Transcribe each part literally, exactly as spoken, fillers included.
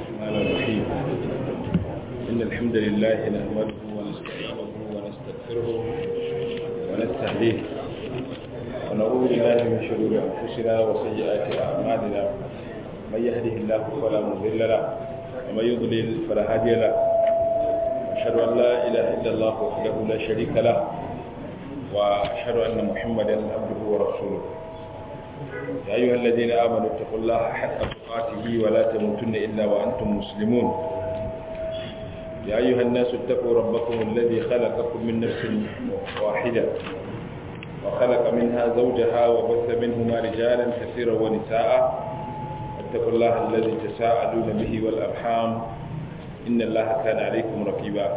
الرحمن الرحيم إن الحمد لله نحمده ونستعينه ونستغفره ونستهديه ونعوذ بالله من شرور أنفسنا وسيئات أعمالنا من يهده الله فلا مضل له ومن يضلل فلا هادي له أشهد أن لا إله إلا الله وحده لا شريك له وأشهد أن محمدا عبده ورسوله يا أيها الذين آمنوا اتقوا الله حق تقاته ولا تموتن إلا وأنتم مسلمون يا أيها الناس اتقوا ربكم الذي خلقكم من نفس واحدة وخلق منها زوجها وبث منهما رجالا كثيرا ونساء اتقوا الله الذي تساءلون به والأرحام إن الله كان عليكم رقيبا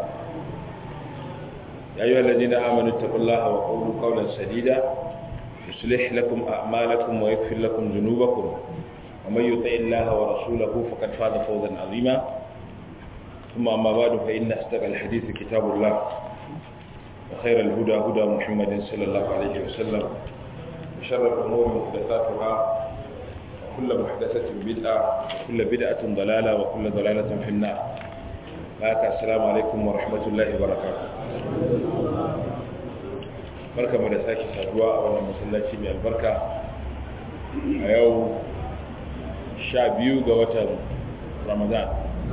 يا أيها الذين آمنوا اتقوا الله وقولوا قولا سديدا يصلح لكم أعمالكم ويغفر لكم ذنوبكم ومن يطع الله ورسوله فقد فاز فوزا عظيما ثم أما بعد فإن أصدق الحديث كتاب الله وخير الهدى هدى محمد صلى الله عليه وسلم وشر الأمور محدثاتها وكل محدثة بدعة وكل بدعة ضلالة وكل ضلالة في النار. السلام عليكم ورحمة الله وبركاته. barka mu da sake saduwa a wannan masallaci mai albarka a yau sha biyu ga watan Ramadan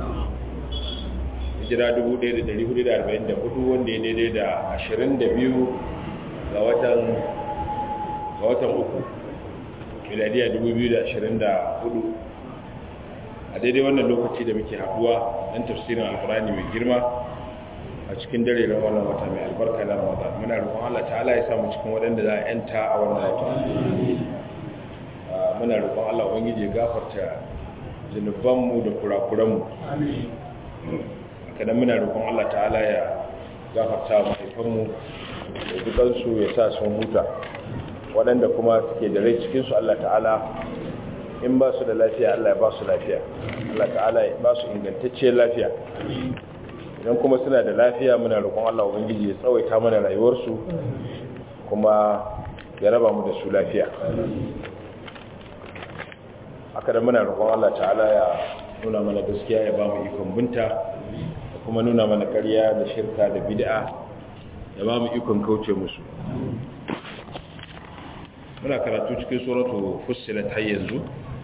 hijira dubu ɗaya da ɗari hudu da arba'in da hudu wanda ya daidai da ashirin da biyu ga watan ga watan uku miladiya dubu biyu da ashirin da hudu a daidai wannan lokaci da muke haduwa don tafsirin alkurani mai girma a cikin dare ran wannan wata mai albarka na Ramadan muna roƙon Allah ta'ala ya samu cikin waɗanda za a yanta a wannan wata muna roƙon Allah ubangiji ya gafarta zunuban mu da kurakuran mu amin kada muna roƙon Allah ta'ala ya gafarta mahaifan mu da dukan su ya sa sun huta waɗanda kuma suke da rai cikin su Allah ta'ala in ba su da lafiya Allah ya ba su lafiya Allah ta'ala ya ba su ingantacciyar lafiya idan kuma suna da lafiya muna roƙon Allah ubangiji ya tsawaita mana rayuwarsu kuma ya raba mu da su lafiya haka da muna roƙon Allah ta'ala ya nuna mana gaskiya ya ba mu ikon binta da kuma nuna mana ƙarya da shirka da bid'a ya ba mu ikon kauce musu muna karatu cikin suratu fussilat har yanzu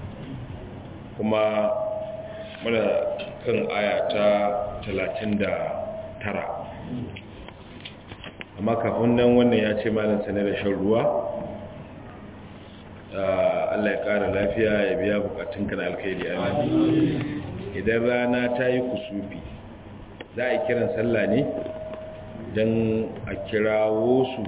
kuma muna kan aya ta talatin da tara amma kafin nan wannan ya ce malam sane da shan ruwa Allah ya ƙara lafiya ya biya bukatunka na alkhairi amin idan rana ta yi kusufi za a yi kiran sallah ne don a kirawo su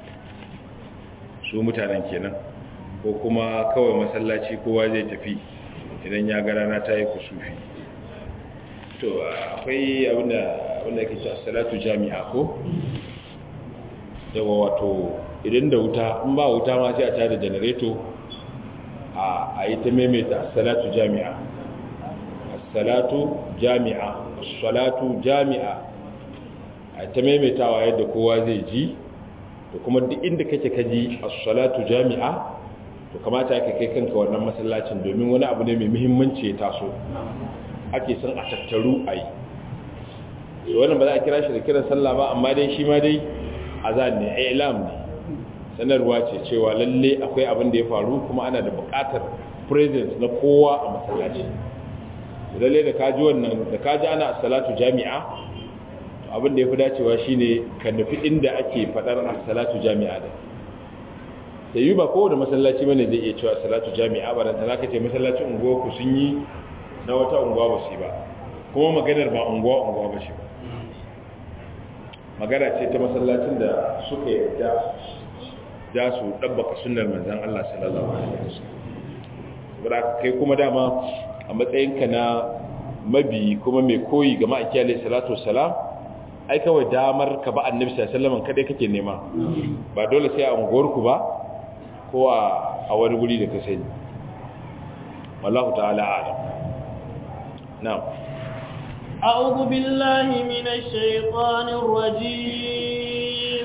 su mutanen kenan ko kuma kawai masallaci kowa zai tafi idan ya ga rana ta yi kusufi to akwai abinda abinda ke cewa salatu jami'a ko yawa wato idan da wuta in ba wuta ma sai a tada generator a a yi ta maimaita salatu jami'a salatu jami'a salatu jami'a a ta maimaitawa yadda kowa zai ji da kuma duk inda kake kaji as-salatu jami'a to kamata ka kai kanka wannan masallacin domin wani abu ne mai muhimmanci ya taso ake son a tattaru a yi wannan ba za a kira shi da kiran sallah ba amma dai shi ma dai azan ne ilam ne sanarwa ce cewa lalle akwai abin da ya faru kuma ana da buƙatar presence na kowa a masallaci lalle da kaji wannan da kaji ana salatu jami'a abin da ya fi dacewa shine ka nufi inda ake faɗar salatu jami'a da da yi ba kowane masallaci bane zai iya cewa salatu jami'a ba da ta zaka ce masallacin unguwa ku sun yi na wata unguwa ba su ba kuma maganar ba unguwa unguwa ba shi ba magana ce ta masallacin da suka yarda za su ɗabbaka sunnar manzan Allah sallallahu alaihi wasallam saboda kai kuma dama a matsayinka na mabi kuma mai koyi ga ma'aiki alaihi salatu wassalam ai kawai damar ka ba annabi sallallahu alaihi wasallam kadai kake nema ba dole sai a unguwarku ba ko a wani guri da ka sani wallahu ta'ala a'lam na'am a'udhu billahi minash shaitanir rajim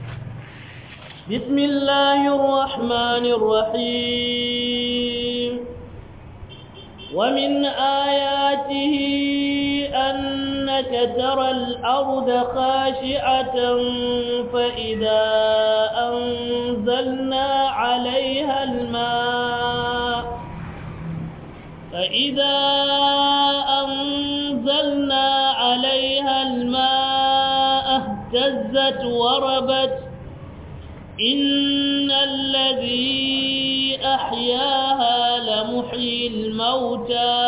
bismillahir rahmanir rahim wa min ayatihi ترى الأرض خاشعة فإذا أنزلنا عليها الماء فإذا أنزلنا عليها الماء اهتزت وربت إن الذي أحياها لمحيي الموتى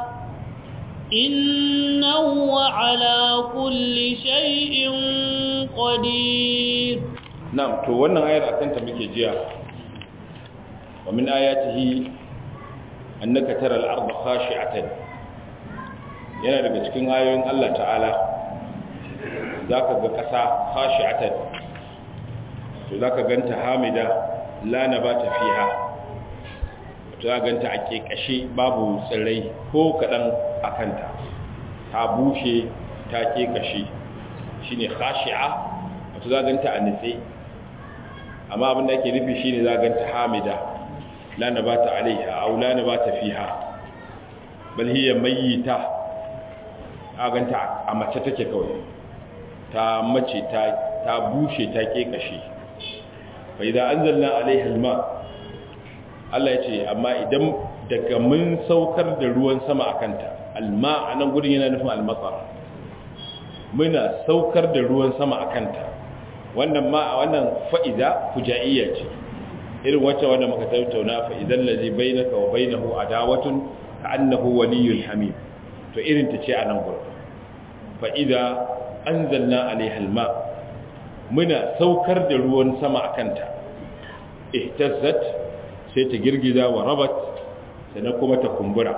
إنه على كل شيء قدير. نعم تو wannan ayar akan ta muke jiya wa min ayatihi annaka tara al-ardha khashi'atan yana daga cikin ayoyin Allah ta'ala zaka ga kasa khashi'atan to zaka ganta hamida la nabata fiha to zaka ganta a kekashe babu tsirrai ko kadan akanta ta bushe ta kekashe shine khashi'a to zaka ganta a nitse amma abin da ake nufi shine zaka ganta hamida la nabata alaiha aw la nabata fiha bal hiya mayyita zaka ganta a mace take kawai ta mace ta ta bushe ta kekashe fa idan anzalna alaiha alma Allah yace amma idan daga mun saukar da ruwan sama akanta alma anan gurin yana nufin almatar muna saukar da ruwan sama akanta wannan ma wannan fa'ida fujaiyya ce irin wacce wanda muka tattauna fa idan ladhi bainaka wa bainahu adawatun ka'annahu waliyyun hamim to irin ta ce anan gurin fa idza anzalna alaiha alma muna saukar da ruwan sama akanta ihtazzat sai ta girgiza wa rabat sannan kuma ta kumbura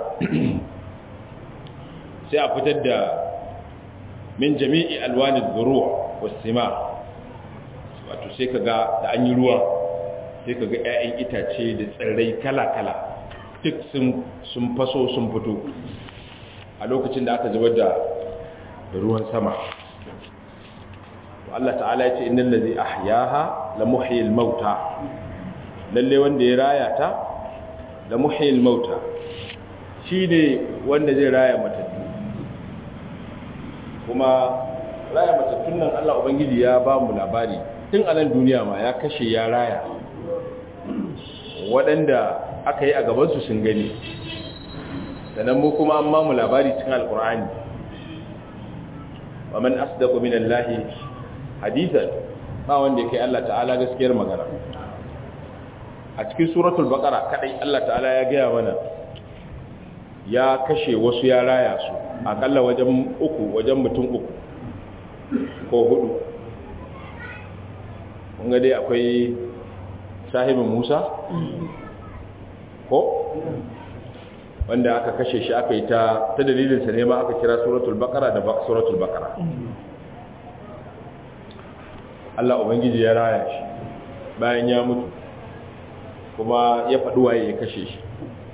sai a fitar da min jami'i alwani dhuru' was-simar wato sai kaga da an yi ruwa sai kaga ƴaƴan itace da tsirrai kala-kala duk sun sun faso sun fito a lokacin da aka zubar da ruwan sama Allah ta'ala ya ce innal ladhi ahyaha la muhyil mauta lalle wanda ya raya ta la muhyil mauta shine wanda zai raya matattu kuma raya matattun nan Allah ubangiji ya ba mu labari tun a nan duniya ma ya kashe ya raya waɗanda aka yi a gaban su sun gani sannan mu kuma an ba mu labari cikin alqur'ani wa man asdaqu minallahi hadithan ba wanda ya kai Allah ta'ala gaskiyar magana a cikin suratul baqara kadai Allah ta'ala ya gaya mana ya kashe wasu ya raya su akalla wajen uku wajen mutum uku ko hudu kun ga dai akwai sahibin Musa ko wanda aka kashe shi aka yi ta ta dalilin sa ne ma aka kira suratul baqara da suratul baqara Allah ubangiji ya raya shi bayan ya mutu kuma ya faɗi waye ya kashe shi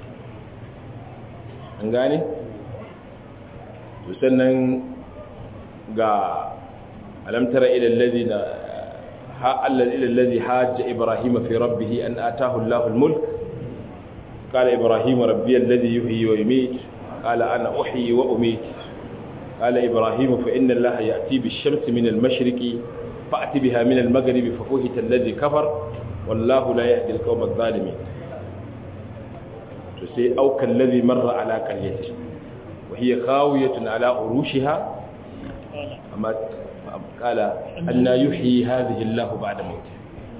an gane to sannan ga alam tara ila alladhina ha alladhi ila alladhi hajja ibrahima fi rabbih an ataahu Allahu al-mulk qala ibrahim rabbi alladhi yuhyi wa yumiit qala ana uhyi wa umiit qala ibrahim fa inna Allaha ya'ti bish-shamsi min al-mashriqi فأتي بها من المغرب ففوهت الذي كفر والله لا يهدي القوم الظالمين تسي أو كالذي مر على قرية وهي خاوية على عروشها أما قال أن يحيي هذه الله بعد موته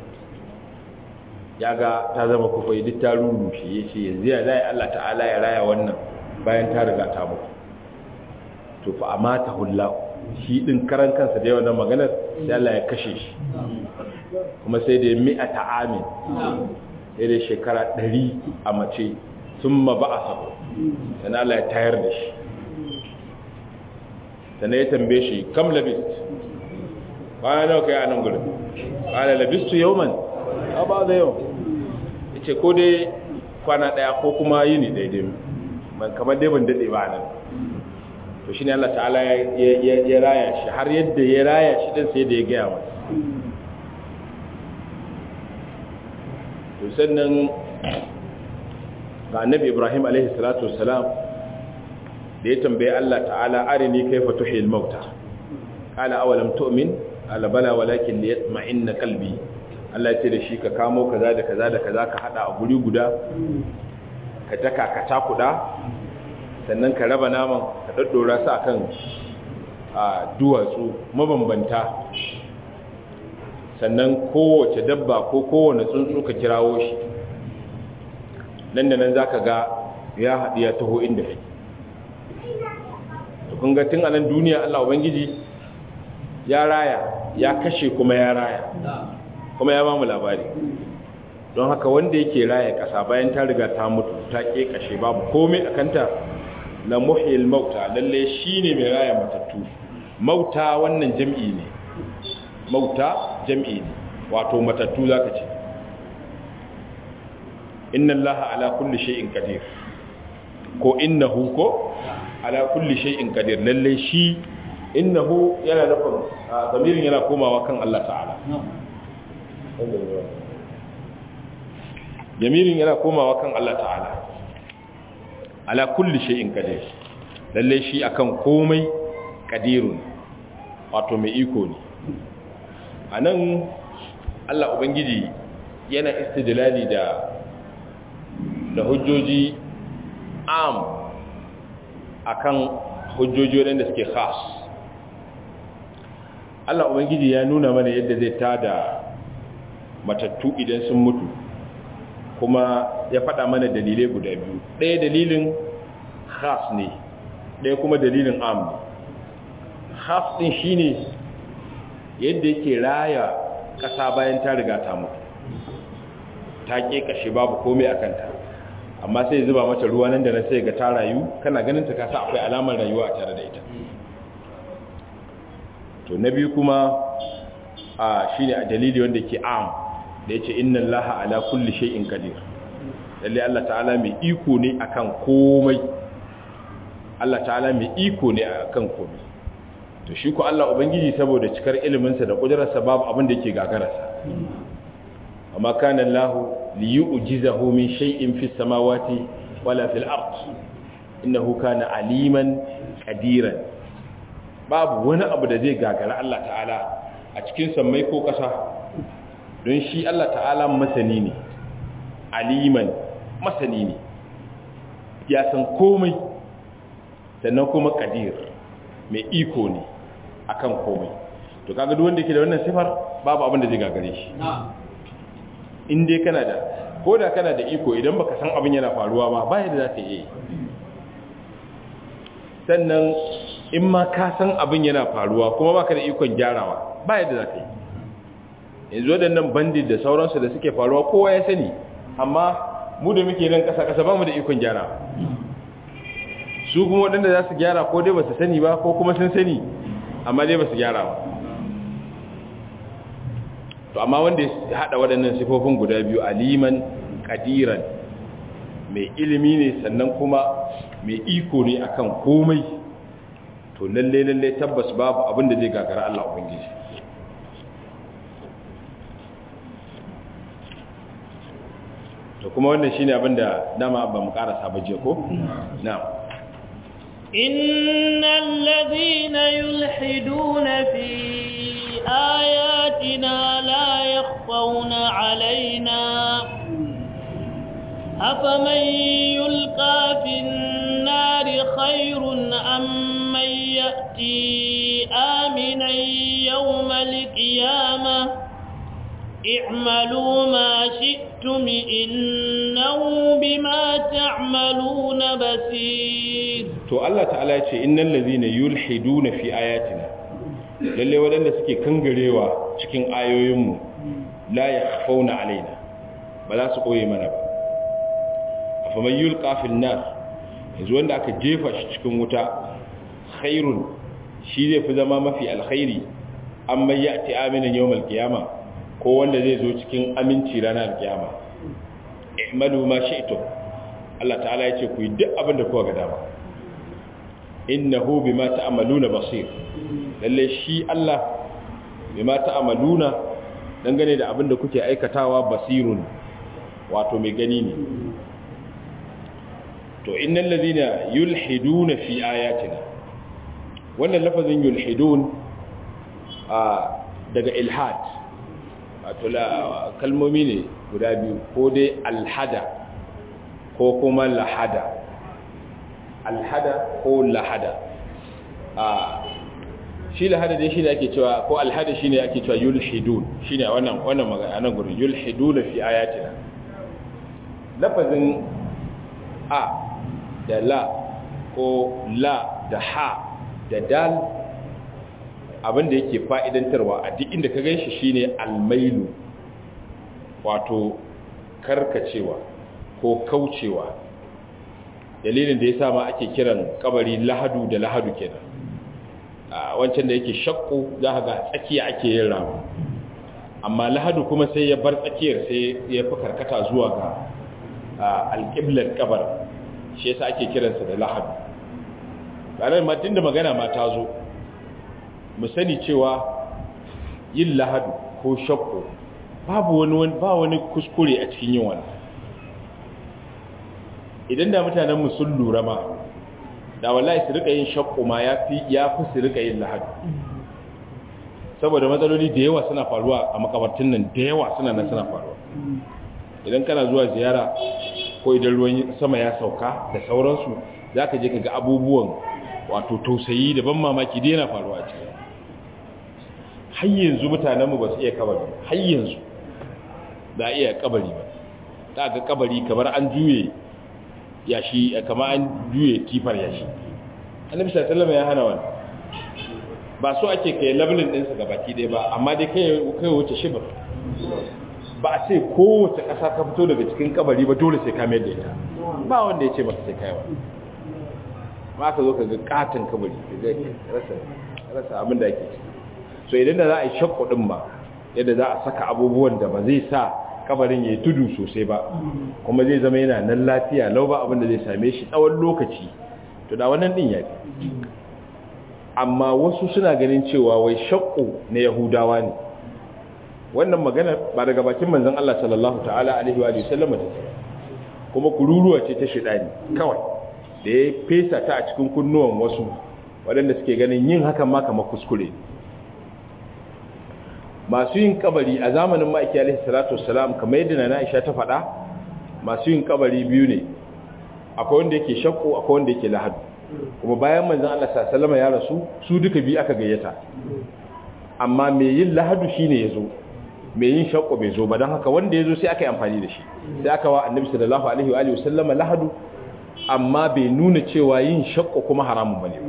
yaga ta zama kufai duk ta rurushe yace yanzu ya zai Allah ta'ala ya raya wannan bayan ta riga ta mutu to fa amatahu Allah shi din karan kansa da yawan maganar sai Allah ya kashe shi kuma sai da mi'ata amin sai da shekara ɗari a mace summa ba'asa sai Allah ya tayar da shi sai ya tambaye shi kam labist bayan nawa kai a nan gurin qala labistu yawman a ba da yau yace ko dai kwana daya ko kuma yini daidai man kamar dai ban dade ba nan to shine Allah ta'ala ya raya shi har yadda ya raya shi din sai da ya gaya masa to sannan ga annabi Ibrahim alaihi salatu wassalam da ya tambaye Allah ta'ala arini kayfa tuhil mauta qala awalam tu'min qala bala walakin liyatma'inna qalbi Allah ya ce da shi ka kamo kaza da kaza da kaza ka hada a guri guda ka daka ka takuda sannan ka raba naman ka daddora su akan a duwatsu mabambanta sannan kowace dabba ko kowane tsuntsu ka kirawo shi nan da nan zaka ga ya haɗu ya taho inda kai to kun ga tun a nan duniya Allah ubangiji ya raya ya kashe kuma ya raya kuma ya ba mu labari don haka wanda yake raya ƙasa bayan ta riga ta mutu ta ke kashe babu komai a kanta la muhyil mauta lalle shine mai raya matattu mauta wannan jam'i ne mauta jam'i ne wato matattu zaka ce inna allaha ala kulli shay'in qadir ko innahu ko ala kulli shay'in qadir lalle shi innahu yana nufin zamirin yana komawa kan Allah ta'ala zamirin yana komawa kan Allah ta'ala ala kulli shay'in qadir lalle shi akan komai qadirun wato mai iko ne anan Allah ubangiji yana istidlali da da hujjoji am akan hujjoji wanda suke khas Allah ubangiji ya nuna mana yadda zai tada matattu idan sun mutu kuma ya faɗa mana dalilai guda biyu ɗaya dalilin khas ne ɗaya kuma dalilin am khas din shine yadda yake raya ƙasa bayan ta riga ta mutu ta ƙeƙashe babu komai a kanta amma sai zuba mata ruwa nan da na sai ga ta rayu kana ganin ta kasa akwai alamar rayuwa a tare da ita to na biyu kuma a shine a dalili wanda ke am da yace inna allaha ala kulli shay'in qadir lalle Allah ta'ala mai iko ne akan komai Allah ta'ala mai iko ne akan komai to shi ko Allah ubangiji saboda cikar ilimin sa da kudrarsa babu abin da yake gagararsa amma kana Allah liyu'jizahu min shay'in fis samawati wala fil ard innahu kana aliman qadiran babu wani abu da zai gagara Allah ta'ala a cikin sammai ko kasa don shi Allah ta'ala masani ne aliman masani ne ya san komai sannan kuma qadir mai iko ne akan komai to kaga duk wanda yake da wannan sifar babu abin da zai gagare shi in dai kana da ko da kana da iko idan baka san abin yana faruwa ba ba yadda za ka yi sannan in ma ka san abin yana faruwa kuma baka da ikon gyarawa ba yadda za ka yi yanzu waɗannan bandit da sauransu da suke faruwa kowa ya sani amma mu da muke nan ƙasa-ƙasa ba mu da ikon gyarawa su kuma waɗanda za su gyara ko dai ba su sani ba ko kuma sun sani amma dai ba su gyara ba to amma wanda ya hada waɗannan sifofin guda biyu aliman qadiran mai ilimi ne sannan kuma mai iko ne akan komai to lalle lalle tabbas babu abin da zai gagara Allah ubangiji to kuma wannan shine abin da dama ba mu karasa ba je ko na'am إن الذين يلحدون في آياتنا لا يخفون علينا أفمن يلقى في النار خير أم من يأتي آمنا يوم القيامة اعملوا ما شئتم إنه بما تعملون بصير to Allah ta'ala ya ce innal ladhina yulhiduna fi ayatina lalle wadanda suke kangarewa cikin ayoyinmu la yakhfauna alaina ba za su koye mana ba afaman yulqa fil nar yanzu wanda aka jefa shi cikin wuta khairun shi zai fi zama mafi alkhairi amma ya'ti aminan yawmal qiyama ko wanda zai zo cikin aminci ranar kiyama i'malu ma shi'tum Allah ta'ala ya ce ku yi duk abin da kuka ga dama innahu bima ta'maluna basir lalle shi Allah bima ta'maluna dangane da abin da kuke aikatawa basirun wato mai gani ne to innal ladina yulhiduna fi ayatina, wannan lafazin yulhidun a daga ilhad, wato kalmomi ne guda biyu, ko dai alhada ko kuma lahada. Alhada ko lahada, a shi lahada dai shi ne ake cewa, ko alhada shi ne ake cewa yulhidun, shi ne wannan wannan magana nan gurin, yulhiduna fi ayatina. Lafazin a da la ko la da ha da dal, abinda yake fa'idantarwa a duk inda ka ganshi shine almailu, wato karkacewa ko kaucewa. Dalilin da ya sa ma ake kiran kabari lahadu da lahadu kenan. A wancan da yake shakku za ka ga tsakiya ake yin ramu, amma lahadu kuma sai ya bar tsakiyar, sai ya fi karkata zuwa ga alƙiblar kabar, shi yasa ake kiransa da lahadu. ranar matin da magana ma ta zo, mu sani cewa yin lahadu ko shakku babu wani ba wani kuskure a cikin yin wannan. Idan da mutanenmu sun lura ma, da wallahi su rika yin shakku ma ya fi su rika yin lahadu, saboda matsaloli da yawa suna faruwa a makabartun nan, da yawa suna nan suna faruwa. Idan kana zuwa ziyara ko idan ruwan sama ya sauka da sauransu, za ka je ka ga abubuwan wato tausayi da ban mamaki da yana faruwa a cikin. Har yanzu mutanenmu ba su iya kabari, har yanzu ba a iya kabari ba. Ta ga kabari kamar an juye yashi, kamar an juye tifar yashi. Annabi sallallahu alaihi wasallam ya hana wannan. Ba so ake kai labelin ɗinsa ga baki ɗaya ba, amma dai kai kai wuce shibir. Ba a ce kowace ƙasa ka fito daga cikin kabari ba dole sai ka mayar da ita. Ba wanda ya ce maka sai kai wa. Ma ka zo ka ga katin kabari, ka rasa rasa abin da ake ciki. So idan da za a yi shakku ɗin ba, yadda za a saka abubuwan da ba zai sa kabarin ya yi tudu sosai ba, kuma zai zama yana nan lafiya lau ba abin da zai same shi tsawon lokaci, to da wannan ɗin ya fi. Amma wasu suna ganin cewa wai shakku na Yahudawa ne. Wannan magana ba daga bakin manzon Allah sallallahu ta'ala alaihi wa sallam ta ce, kuma kururuwa ce ta shedani kawai da ya fesa ta a cikin kunnuwan wasu waɗanda suke ganin yin hakan ma kamar kuskure. Masu yin kabari a zamanin ma'aiki alaihi salatu wassalam, kamar yadda na Aisha ta faɗa, masu yin kabari biyu ne, akwai wanda yake shakku, akwai wanda yake lahadu. Kuma bayan manzon Allah sallallahu alaihi wasallam ya rasu, su duka biyu aka gayyata. Amma mai yin lahadu shine yazo, mai yin shakku bai zo ba, don haka wanda yazo sai aka yi amfani da shi. Sai aka wa Annabi sallallahu alaihi wa alihi wasallam lahadu, amma bai nuna cewa yin shakku kuma haramun bane.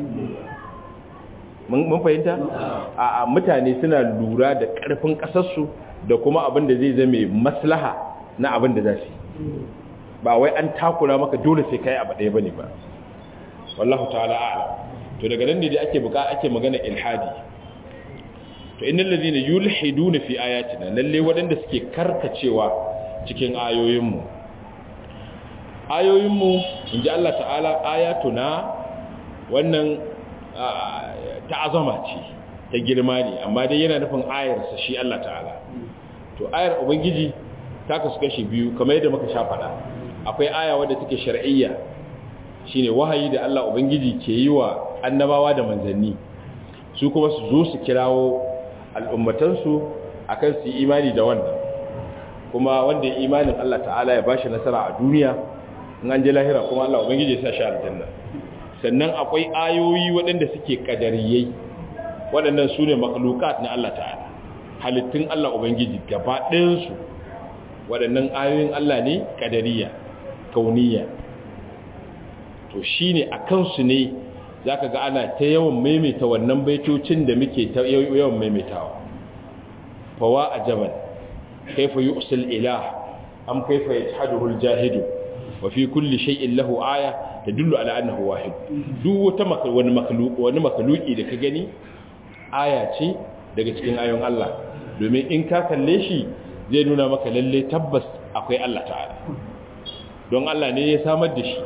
Mun fahimta? A mutane suna lura da ƙarfin ƙasarsu da kuma abin da zai zame maslaha na abin da za su yi. Ba wai an takura maka dole sai kai abu ɗaya bane ba. Wallahu ta'ala a'lam. To daga nan ne da ake buka ake magana ilhadi. To innal ladina yulhiduna fi ayatina, lalle waɗanda suke karkacewa cikin ayoyinmu. Ayoyinmu inji Allah ta'ala, ayatuna wannan ta'azama ce, ta girma ne, amma dai yana nufin ayarsa shi Allah ta'ala. To ayar ubangiji ta kasu kashi biyu kamar yadda muka sha faɗa. Akwai aya wadda take shar'iyya, shine wahayi da Allah ubangiji ke yi wa annabawa da manzanni, su kuma su zo su kirawo al'ummatansu akan su yi imani da wannan, kuma wanda ya imanin Allah ta'ala ya bashi nasara a duniya, in an je lahira kuma Allah ubangiji ya sa shi aljanna. Sannan akwai ayoyi waɗanda suke ƙadariyai, waɗannan su ne makhlukat na Allah ta'ala, halittun Allah Ubangiji gaba ɗayansu, waɗannan ayoyin Allah ne ƙadariya, kauniya. To shi ne a kansu ne za ka ga ana ta yawan maimaita wannan baitocin da muke ta yawan maimaitawa. Fawa a jaban, kaifa yi usul ilah, am kaifa ya haduhul jahidu, wa fi kulli shay'in lahu aya tadullu ala annahu wahid. Duk wata wani makhluq wani makhluqi da ka gani aya ce daga cikin ayoyin Allah, domin in ka kalle shi zai nuna maka lalle tabbas akwai Allah ta'ala, don Allah ne ya samar da shi.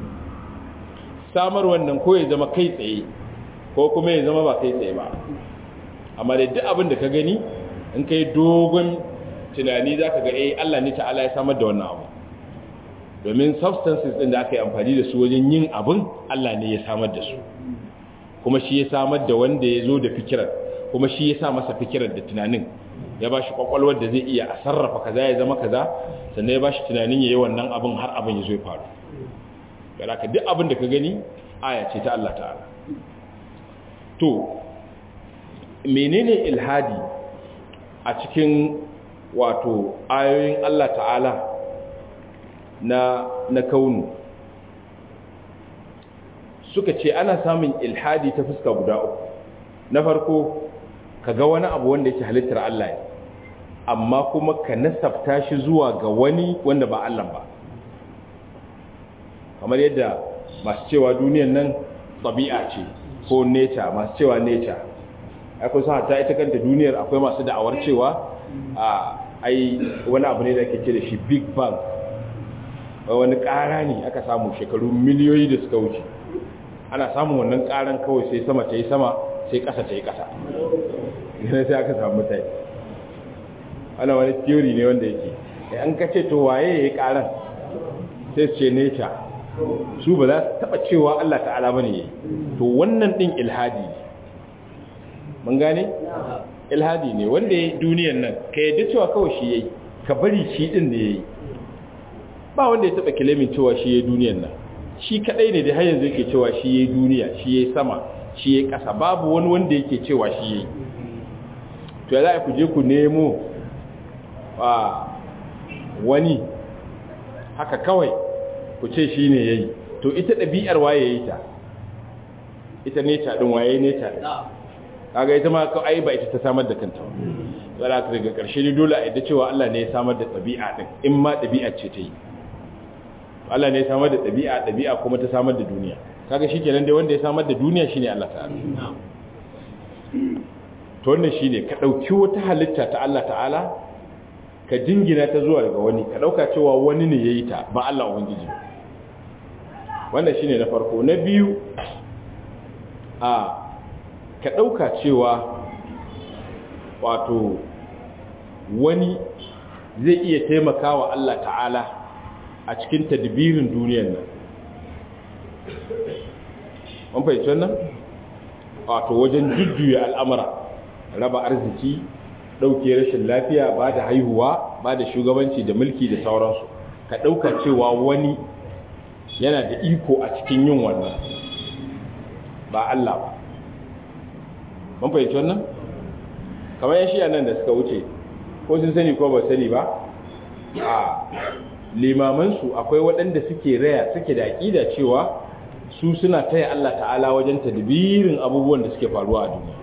Samar wannan ko ya zama kai tsaye ko kuma ya zama ba kai tsaye ba, amma da duk abin da ka gani in kai dogon tunani zaka ga eh Allah ne ta'ala ya samar da wannan abu. domin substances din da aka yi amfani da su wajen yin abin Allah ne ya samar da su kuma shi ya samar da wanda ya zo da fikirar kuma shi ya sa masa fikirar da tunanin ya ba shi kwakwalwar da zai iya a sarrafa kaza ya zama kaza sannan ya ba shi tunanin ya yi wannan abin har abin ya zo ya faru gara ka duk abin da ka gani aya ce ta Allah ta'ala to menene ilhadi a cikin wato ayoyin Allah ta'ala na na kaunu suka ce ana samun ilhadi ta fuska guda uku na farko kaga wani abu wanda yake halittar Allah ne amma kuma ka nasabta shi zuwa ga wani wanda ba Allah ba kamar yadda masu cewa duniyar nan tabi'a ce ko nature masu cewa nature akwai sa ta ita kanta duniyar akwai masu da'awar cewa a ai wani abu ne da ake ce da shi big bang wani ƙara ne aka samu shekaru miliyoyi da suka wuce ana samun wannan ƙaran kawai sai sama ta yi sama sai ƙasa ta yi ƙasa yana sai aka samu mutane ana wani theory ne wanda yake an kace to waye ya yi ƙaran sai ce nature su ba za su taɓa cewa Allah ta'ala bane yayi to wannan ɗin ilhadi mun gane ilhadi ne wanda ya duniyar nan ka yadda cewa kawai shi yayi ka bari shi ɗin da yayi ba wanda ya taɓa kilimin cewa shi yayi duniyar nan shi kadai ne da har yanzu yake cewa shi yayi duniya shi yayi sama shi yayi ƙasa babu wani wanda yake cewa shi yayi to ya za ku je ku nemo a wani haka kawai ku ce shi ne yayi to ita ɗabi'ar waye yayi ta ita ne ta din waye ne ta kaga ita ma ai ba ita ta samar da kanta ba za ka daga ƙarshe ne dole a yadda cewa Allah ne ya samar da ɗabi'a din in ma ɗabi'a ce ta yi Allah ne ya samar da ɗabi'a ɗabi'a kuma ta samar da duniya kaga shikenan dai wanda ya samar da duniya shine Allah ta'ala to wannan shine ka dauki wata halitta ta Allah ta'ala ka jingina ta zuwa daga wani ka dauka cewa wani ne yayi ta ba Allah ubangiji wannan shine na farko na biyu a ka dauka cewa wato wani zai iya taimakawa Allah ta'ala a cikin tadbirin duniyar nan mun fahimci wannan wato wajen jujjuya al'amura raba arziki dauke rashin lafiya ba da haihuwa ba da shugabanci da mulki da sauransu ka dauka cewa wani yana da iko a cikin yin wannan ba Allah ba mun fahimci wannan kamar yan shi'a nan da suka wuce ko sun sani ko ba sani ba a limamansu akwai waɗanda suke raya suke da aƙida cewa su suna taya Allah ta'ala wajen tadbirin abubuwan da suke faruwa a duniya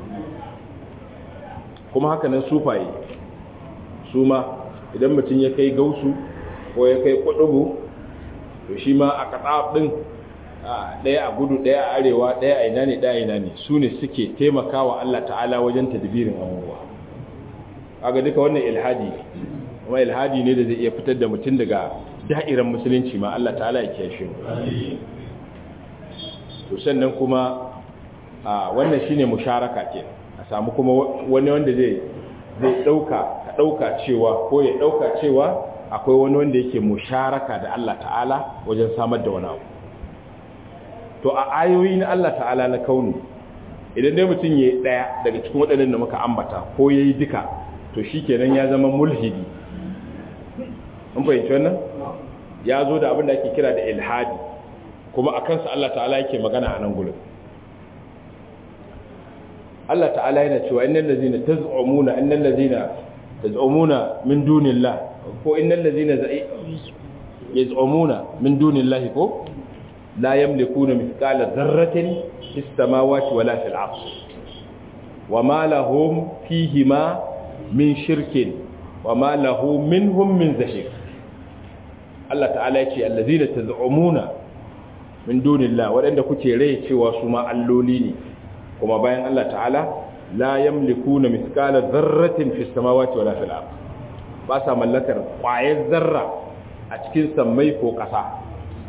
kuma haka nan sufaye su ma idan mutum ya kai gausu ko ya kai kwadubu to shi ma a kaɗa ɗin ɗaya a gudu ɗaya a arewa ɗaya a ina ne ɗaya ina ne su ne suke taimakawa Allah ta'ala wajen tadbirin abubuwa kaga duka wannan ilhadi kuma ilhadi ne da zai iya fitar da mutum daga da'irar musulunci ma Allah ta'ala ya kiyashe mu to sannan kuma a wannan shine musharaka ke a samu kuma wani wanda zai zai dauka ka dauka cewa ko ya dauka cewa akwai wani wanda yake musharaka da Allah ta'ala wajen samar da wani abu to a ayoyi na Allah ta'ala na kauni idan dai mutum yayi daya daga cikin waɗannan da muka ambata ko yayi duka to shikenan ya zama mulhidi an fahimci wannan ya zo da abin da ake kira da ilhadi kuma a kansa Allah ta'ala yake magana a nan gurin Allah ta'ala yana cewa innal ladzina taz'umuna innal ladzina taz'umuna min dunillah ko innal ladzina yaz'umuna min dunillahi ko la yamlikuna mithqala dharratin fis samawati wala fil ardi wama lahum fihima min shirkin wama lahu minhum min zahir Allah ta'ala yace allazina taz'umuna min dunillah wadanda kuke rai cewa su ma alloli ne kuma bayan Allah ta'ala la yamlikuna mithqala dharratin fis samawati wala fil ard ba sa mallakar ƙwayar zarra a cikin sammai ko ƙasa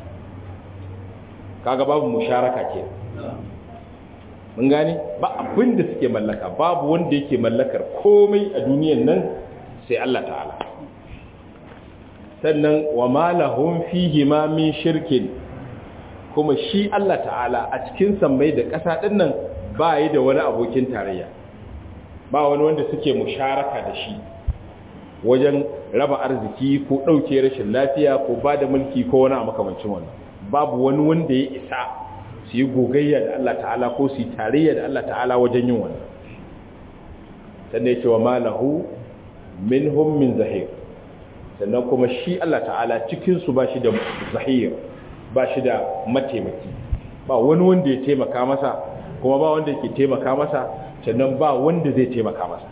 kaga babu musharaka ke mun gane ba abin da suke mallaka babu wanda yake mallakar komai a duniyar nan sai Allah ta'ala sannan wa ma lahum fihi ma min shirkin, kuma shi Allah ta'ala a cikin sammai da ƙasa ɗin nan ba yi da wani abokin tarayya, ba wani wanda suke musharaka da shi wajen raba arziki ko ɗauke rashin lafiya ko ba da mulki ko wani a makamancin wannan. Babu wani wanda ya isa su yi gogayya da Allah ta'ala ko su yi tarayya da Allah ta'ala wajen yin wannan. Sannan ya ce wa ma lahu minhum min zahir, sannan kuma shi Allah ta'ala cikinsu ba shi da zahir, ba shi da mataimaki, ba wani wanda ya taimaka masa kuma ba wanda ke taimaka masa, sannan ba wanda zai taimaka masa.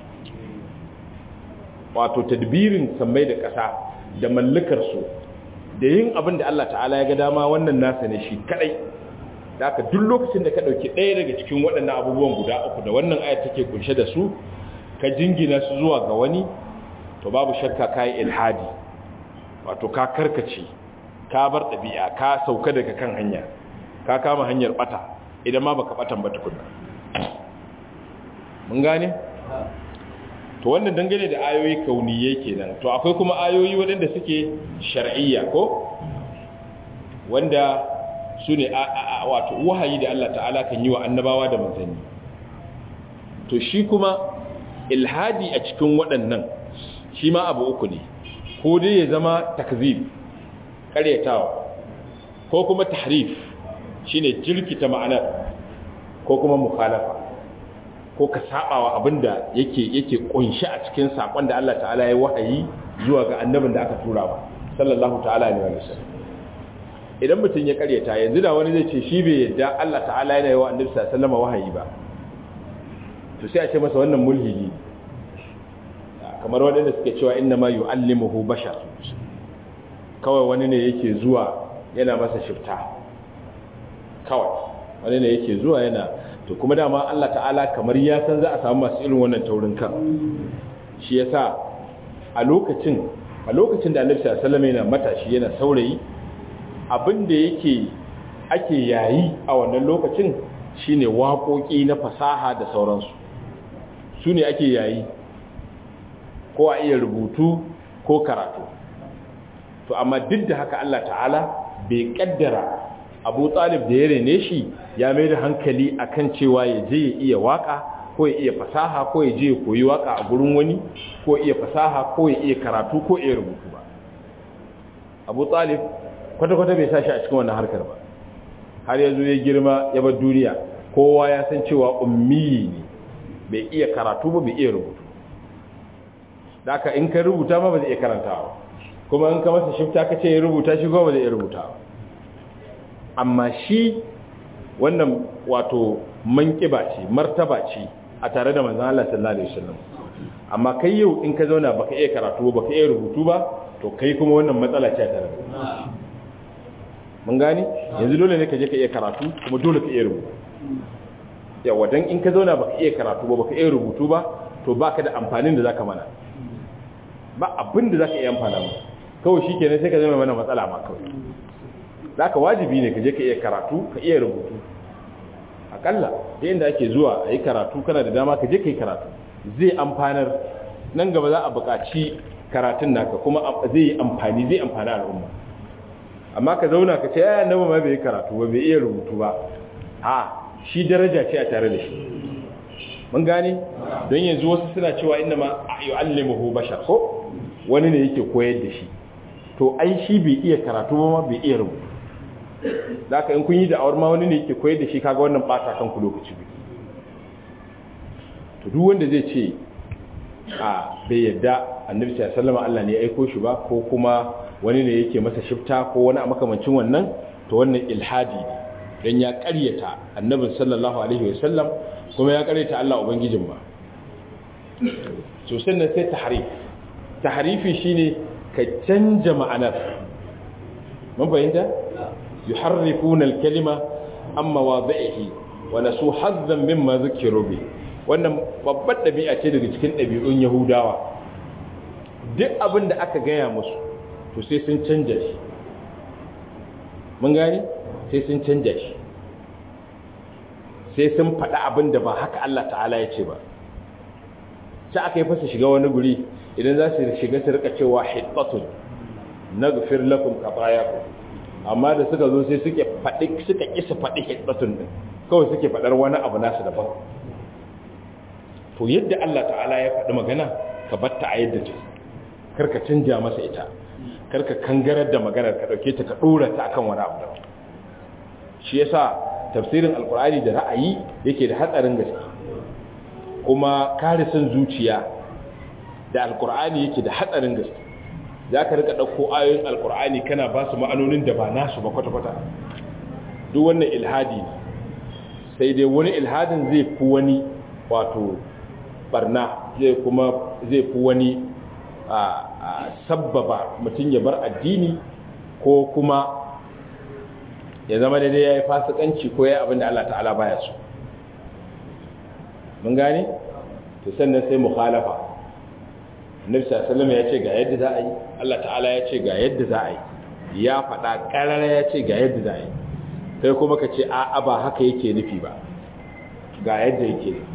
Wato tadbirin sammai da ƙasa da mallakarsu da yin abin da Allah ta'ala ya ga dama wannan nasa ne shi kadai. Da haka duk lokacin da ka ɗauki ɗaya daga cikin waɗannan abubuwan guda uku da wannan ayat take kunshe da su, ka jingina su zuwa ga wani, to babu shakka ka yi ilhadi, wato ka karkace, ka bar ɗabi'a, ka sauka daga kan hanya, ka kama hanyar ɓata, idan ma baka ɓatan ba tukuna. Mun gane? To wannan dangane da ayoyi kauniyye kenan. To akwai kuma ayoyi waɗanda suke shar'iyya ko wanda su ne wato wahayi da Allah ta'ala kan yi wa annabawa da manzanni. To shi kuma ilhadi a cikin waɗannan shi ma abu uku ne, ko dai ya zama takzib, ƙaryatawa, ko kuma tahrif shine jirkita ma'anar, ko kuma mukhalafa, ko ka sabawa abinda yake yake kunshi a cikin sakon da Allah ta'ala ya wahayi zuwa ga annabin da aka tura ba sallallahu ta'ala alaihi wasallam. Idan mutum ya karyata, yanzu da wani zai ce shi bai yadda Allah ta'ala yana yi wa annabi sallallahu alaihi wasallam wahayi ba, to sai a ce masa wannan mulhidi, kamar wanda suke cewa inna ma yu'allimuhu bashar, kawai wani ne yake zuwa yana masa shifta, kawai wani ne yake zuwa yana. To kuma dama Allah ta'ala kamar ya san za a samu masu irin wannan taurin kan, shi yasa a lokacin a lokacin da Annabi sallallahu alaihi wasallam yana matashi, yana saurayi, abin da yake ake yayi a wannan lokacin shine waƙoƙi na fasaha da sauransu, su ne ake yayi, ko a iya rubutu ko karatu. To amma duk da haka Allah ta'ala bai kaddara Abu Talib da ya rene shi ya mai da hankali akan cewa ya je ya iya waka, ko ya iya fasaha, ko ya je ya koyi waka a gurin wani, ko ya iya fasaha, ko ya iya karatu, ko ya iya rubutu ba. Abu Talib kwata-kwata bai sa shi a cikin wannan harkar ba, har ya zo ya girma ya bar duniya, kowa ya san cewa ummi ne, bai iya karatu ba, bai iya rubutu. Da haka in ka rubuta ma ba zai iya karantawa, kuma in ka masa shifta ka ce ya rubuta shi ko ba zai iya rubutawa. Amma shi wannan wato manƙiba ce, martaba ce a tare da manzon Allah sallallahu alaihi wasallam. Amma kai yau in ka zauna baka iya karatu ba, baka iya rubutu ba, to kai kuma wannan matsala ce a tare da. Mun gane? Yanzu dole ne ka je ka iya karatu, kuma dole ka iya rubutu. Yawa dan in ka zauna baka iya karatu ba, baka iya rubutu ba, to baka da amfanin da zaka mana. Ba abin da zaka iya amfana mu. Kawai shikenan sai ka zama mana matsala ma kawai. Zaka wajibi ne ka je ka iya karatu, ka iya rubutu. Akalla da inda ake zuwa a yi karatu, kana da dama ka je ka yi karatu, zai amfanar. Nan gaba za a buƙaci karatun naka, kuma zai yi amfani, zai amfani al'umma. Amma ka zauna ka ce ya annabi ma bai yi karatu ba, bai iya rubutu ba, ha shi daraja ce a tare da shi. Mun gane? Don yanzu wasu suna cewa inna ma yu'allimuhu bashar, ko wani ne yake koyar da shi. To ai shi bai iya karatu ba ma bai iya rubutu. Da haka in kun yi da'awar ma wani ne yake koyar da shi, kaga wannan ɓata kanku lokaci biyu. To duk wanda zai ce a bai yadda annabi sallallahu alaihi wasallam Allah ne ya aiko shi ba, ko kuma wani ne yake masa shifta ko wani a makamancin wannan, to wannan ilhadi ne, dan ya ƙaryata annabi sallallahu alaihi wasallam, kuma ya ƙaryata Allah ubangijin ba. To sannan sai tahrif. Tahrifi shine ka canja ma'anar. Mun fahimta? Yuharrifuna al-kalima amma wadhihi wa nasu hazzan mimma zukiru bi. Wannan babbar dabi'a ce daga cikin dabi'un Yahudawa. Duk abin da aka gaya musu to sai sun canja shi. Mun gani? Sai sun canja shi. Sai sun faɗa abin da ba haka Allah ta'ala ya ce ba. Sai aka yi fasa shiga wani guri, idan za su shiga su rika cewa hittatun, naghfir lakum khatayakum amma da suka zo sai suke faɗi suka kisa faɗi hiddatun din kawai suke faɗar wani abu nasu daban to yadda Allah ta'ala ya faɗi magana ka batta a yadda ce karka canja masa ita karka kangarar da maganar ka dauke ta ka dora ta akan wani abu daban shi yasa tafsirin alqur'ani da ra'ayi yake da hatsarin gaske kuma kare son zuciya da alqur'ani yake da hatsarin gaske za ka rika ɗauko ayoyin alkur'ani kana ba su ma'anonin da ba nasu ba kwata-kwata duk wannan ilhadi sai dai wani ilhadin zai fi wani wato barna zai kuma zai fi wani a sabbaba mutum ya bar addini ko kuma ya zama daidai ya yi fasikanci ko ya yi abin da Allah ta'ala baya so mun gane? to sannan sai mukhalafa Nabi sallallahu alaihi wasallam ya ce ga yadda za a yi Allah ta'ala ya ce ga yadda za a yi ya faɗa ƙarara ya ce ga yadda za a yi kai kuma ka ce a'a ba haka yake nufi ba ga yadda yake ne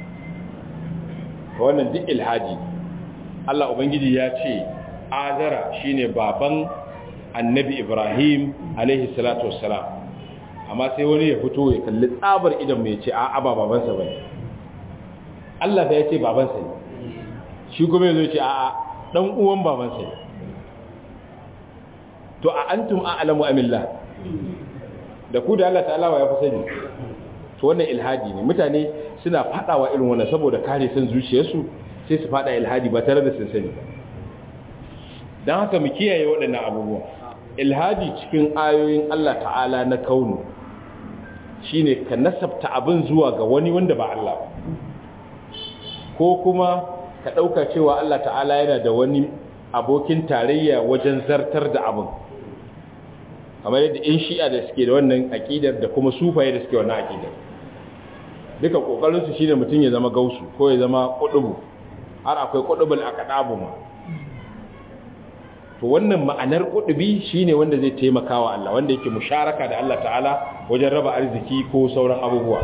wannan duk ilhaji Allah ubangiji ya ce azara shine baban annabi Ibrahim alaihi salatu wassalam amma sai wani ya fito ya kalli tsabar idan mai ce a'a ba babansa bane Allah ya ce babansa ne shi kuma yazo ce a'a dan uwan babansa ne to a antum a'lamu amillah da ku da Allah ta'ala ya fi sani to wannan ilhadi ne mutane suna fadawa irin wannan saboda kare san zuciyarsu sai su fada ilhadi ba tare da sun sani dan haka mu kiyaye waɗannan abubuwa ilhadi cikin ayoyin Allah ta'ala na kaunu shine ka nasabta abin zuwa ga wani wanda ba Allah ba ko kuma ka ɗauka cewa Allah ta'ala yana da wani abokin tarayya wajen zartar da abin kamar yadda in shi'a da suke da wannan aƙidar da kuma sufaye da suke wannan aƙidar duka ƙoƙarinsu shi ne mutum ya zama gausu ko ya zama ƙudubu har akwai ƙudubul aqdabu ma to wannan ma'anar ƙudubi shi ne wanda zai taimaka wa Allah wanda yake musharaka da Allah ta'ala wajen raba arziki ko sauran abubuwa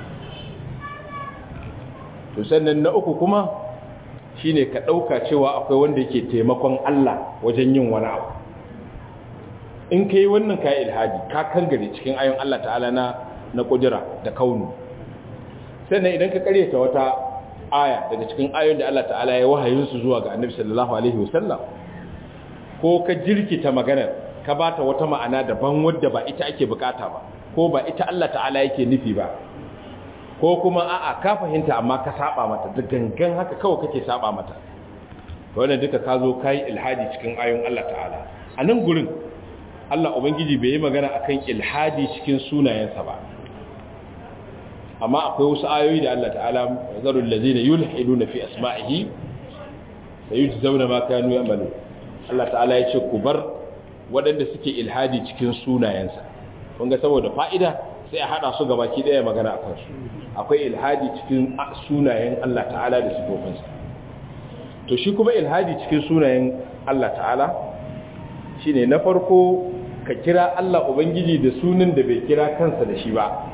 to sannan na uku kuma shine ka ɗauka cewa akwai wanda yake taimakon Allah wajen yin wani abu in ka yi wannan kayi ilhadi ka kangare cikin ayon Allah ta'ala na na ƙudura da kaunu sannan idan ka karyata wata aya daga cikin ayon da Allah ta'ala ya wahayinsu zuwa ga annabi sallallahu alaihi wasallam ko ka jirkita maganar ka bata wata ma'ana daban wadda ba ita ake bukata ba ko ba ita Allah ta'ala yake nufi ba ko kuma a'a ka fahimta amma ka saba mata da gangan haka kawai kake saba mata wannan duka ka zo kai ilhadi cikin ayoyin Allah ta'ala a nan gurin Allah ubangiji bai yi magana akan ilhadi cikin sunayensa ba amma akwai wasu ayoyi da Allah ta'ala zarul ladina yulhiduna fi asma'ihi sayujzauna ma kanu ya'malu Allah ta'ala ya ce ku bar waɗanda suke ilhadi cikin sunayensa kun ga saboda fa'ida sai a hada su gabaki daya magana akan su akwai ilhadi cikin sunayen Allah ta'ala da sifofinsa to shi kuma ilhadi cikin sunayen Allah ta'ala shine na farko ka kira Allah ubangiji da sunan da bai kira kansa da shi ba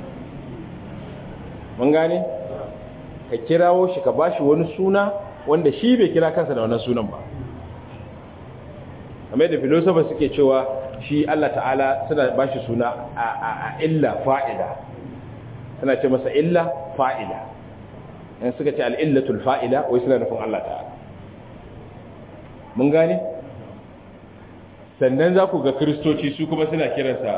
mun gane ka kirawo shi ka bashi wani suna wanda shi bai kira kansa da wannan sunan ba kamar da filosofa suke cewa shi Allah ta'ala suna bashi suna a illa fa'ila suna ce masa illa fa'ila yan suka ce al'illatul fa'ila wai suna nufin Allah ta'ala mun gane sannan za ku ga kiristoci su kuma suna kiransa